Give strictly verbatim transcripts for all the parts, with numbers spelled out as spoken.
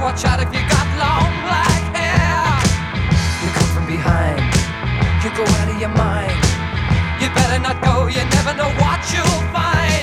watch out if you got long black hair. You come from behind, you go out of your mind. You better not go, you never know what you'll find.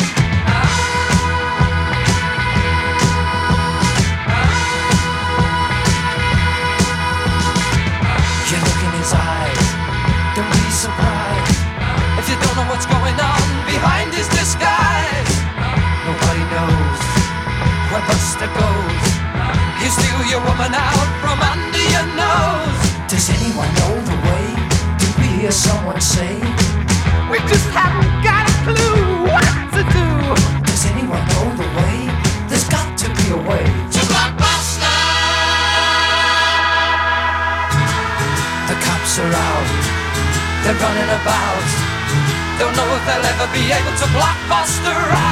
You look in his eyes, don't be surprised if you don't know what's going on behind his disguise. Nobody knows where Buster goes. You steal your woman out from under your nose. Does anyone know the way? Do we hear someone say? We just haven't got a clue what to do. Does anyone know the way? There's got to be a way to Blockbuster. The cops are out, they're running about. Don't know if they'll ever be able to block Buster out.